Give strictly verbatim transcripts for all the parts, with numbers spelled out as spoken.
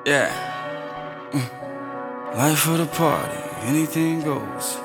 Yeah. Mm. Life of the party, anything goes.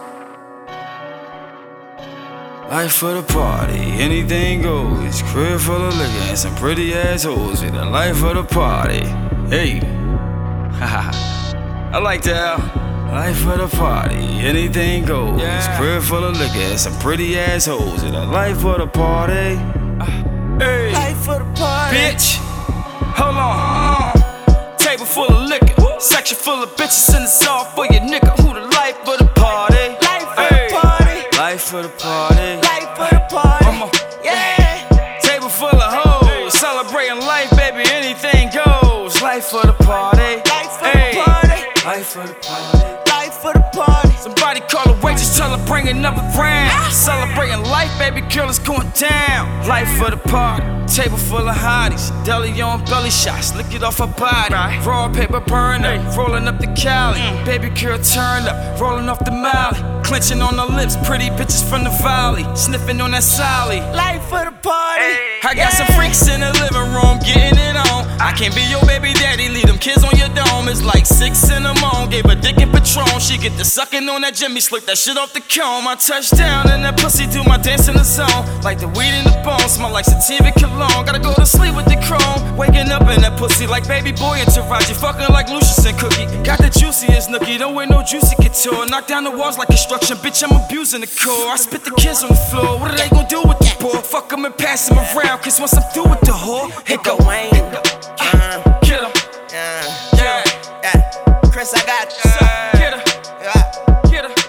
Life of the party, anything goes. Crib full of liquor and some pretty ass hoes with the life of the party. Hey, haha, I like that. Life of the party, anything goes. Yeah. Crib full of liquor and some pretty ass hoes with the life of the party. Uh, hey, life of the party, bitch. Hold on. Table full of liquor, section full of bitches, and it's all for your nigga. Who the life of the party? Life of the party, life of the party, life of the party. Uh, yeah. Table full of hoes, celebrating life, baby. Anything goes. Life of the party, life of the party, life of the party, life of the party. Somebody call a waitress, tell her bring another round. Celebrating life, baby girl, it's going down. Life of the party. Table full of hotties, deli on belly shots, lick it off her body. Raw paper burn up, rolling up the Cali. Baby girl turn up, rolling off the Molly. Clenching on her lips, pretty bitches from the valley. Sniffing on that Sally. Life of the party. I got some freaks in the living room, getting it on. I can't be your baby daddy, leave them kids on your dome. It's like six in the morning, gave a dick and Patron. She get the sucking on that Jimmy, slip that shit off the comb. I touch down and that pussy do my dance in the zone. Like the weed in the bone, smell like sativa cologne. Gotta go to sleep with the chrome. Waking up in that pussy like baby boy and Taraji. Fucking like Lucius and Cookie. Got the juiciest nookie, don't wear no juicy couture. Knock down the walls like construction, bitch, I'm abusing the core. I spit the kids on the floor, what are they gonna do with the boy? Fuck them and pass them around, cause once I'm through with the whore, hit go Wayne. Uh, Get him. Yeah. Yeah. Yeah. Chris, I got you. Get him. Yeah. Get him.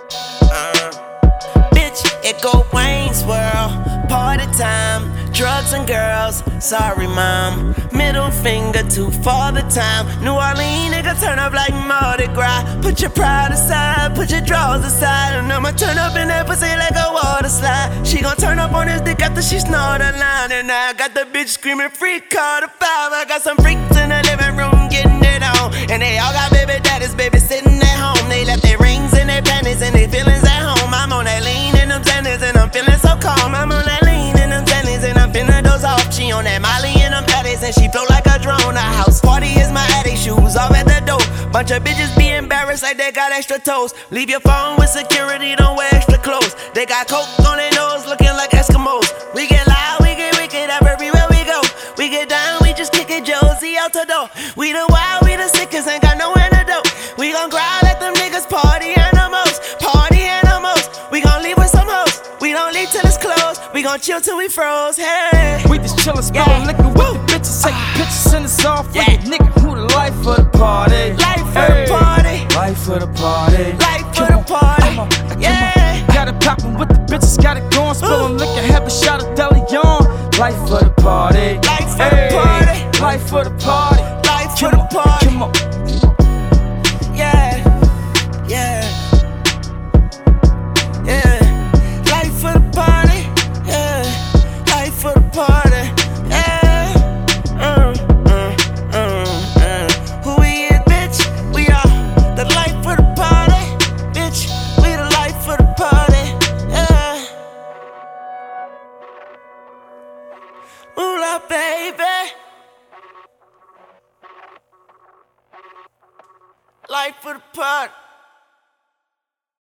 Uh, bitch, it go Wayne's World. Party time, drugs and girls. Sorry, mom. Middle finger to Father Time. New Orleans, nigga, turn up like Mardi Gras. Put your pride aside, put your drawers aside. And I'ma turn up in that pussy like a water slide. She gon' turn up on this dick after she snort a line. And I got the bitch screaming, free call to five. I got some freaks in the living room getting it on. And they all got baby daddies, baby sitting at home. They left their rings and their panties and their feelings at home. I'm on that lean and them tennis and I'm feeling so calm. I'm on that lean and them tennis and I'm finna those off. She on that Molly and them patties and she float like a drone. A house party is my attic, shoes off at the door. Bunch of bitches be embarrassed like they got extra toes. Leave your phone with security, don't wear extra clothes. They got coke on their nose, looking like Eskimos. We get loud, we get wicked everywhere we go. We get down, we just kick it, Josie out the door. We the wild, we the sickest, ain't got no antidote. We gon' growl at them niggas, party animals, party animals. We gon' leave with some hoes, we don't leave till it's closed. We gon' chill till we froze, hey. We just chillin', spillin' liquor with the bitches, taking pictures and it's all for Yeah. you, nigga. Who the life of the party? Life of the party, Life of the party, life of the party, yeah. Got it poppin' with the bitches, got it going, spillin' liquor, have a shot of deli on. Life of the party, Life of the party, life of the party, life of the party. Come on. Yeah, yeah, yeah. Life of the party, yeah. Life of the party, yeah. Mm, mm, mm, mm. Who we is, bitch? We are the life of the party, bitch. We the life of the party, yeah. Moolah, baby. Life of the party.